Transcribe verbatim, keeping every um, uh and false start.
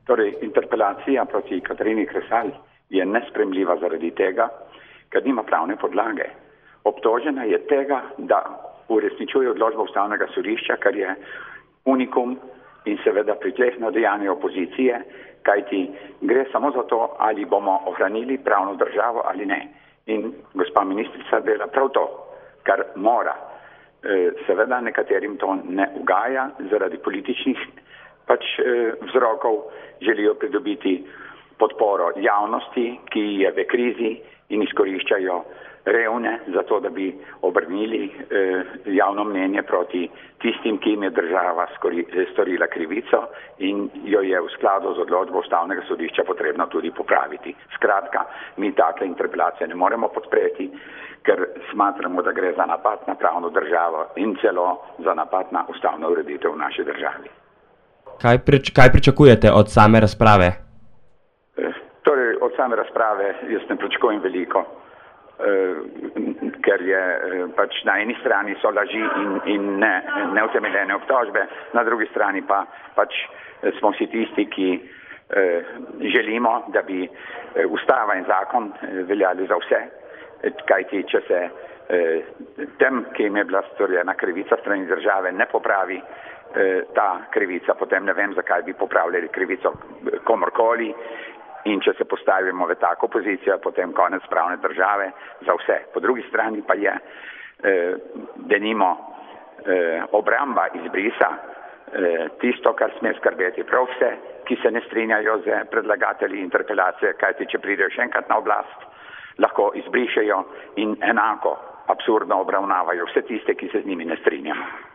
Torej, interpelacija proti Katarini Kresal je nespremljiva zaradi tega, ker nima pravne podlage. Obtožena je tega, da uresničuje odločbo Ustavnega sodišča, kar je unikum in seveda pritlehno dejanje opozicije, kajti gre samo za to, ali bomo ohranili pravno državo ali ne. In gospa ministrica dela prav to, kar mora. Seveda nekaterim to ne ugaja zaradi političnih pač vzrokov, želijo pridobiti podporo javnosti, ki je v krizi in izkoriščajo revne, zato da bi obrnili eh, javno mnenje proti tistim, ki jim je država skori, storila krivico in jo je v skladu z odločbo Ustavnega sodišča potrebno tudi popraviti. Skratka, mi take interpelacije ne moremo podpreti, ker smatramo, da gre za napad na pravno državo in celo za napad na ustavno ureditev v naši državi. Kaj, prič, kaj pričakujete od same razprave? Eh, torej, od same razprave jaz ne pričakujem veliko. Ker je pač na eni strani so laži in, in ne, neutemeljene obtožbe, na drugi strani pa pač smo vsi tisti, ki eh, želimo, da bi ustava in zakon veljali za vse, kajti če se eh, tem, ki jim je bila storjena krivica strani države, ne popravi eh, ta krivica, potem ne vem, zakaj bi popravljali krivico komorkoli. In če se postavimo v tako pozicijo, potem konec pravne države za vse. Po drugi strani pa je eh, denimo eh, obramba izbrisa eh, tisto, kar sme skrbeti prav vse, ki se ne strinjajo z predlagatelji interpelacije, kajti če pridejo še enkrat na oblast, lahko izbrišejo in enako absurdno obravnavajo vse tiste, ki se z njimi ne strinjamo.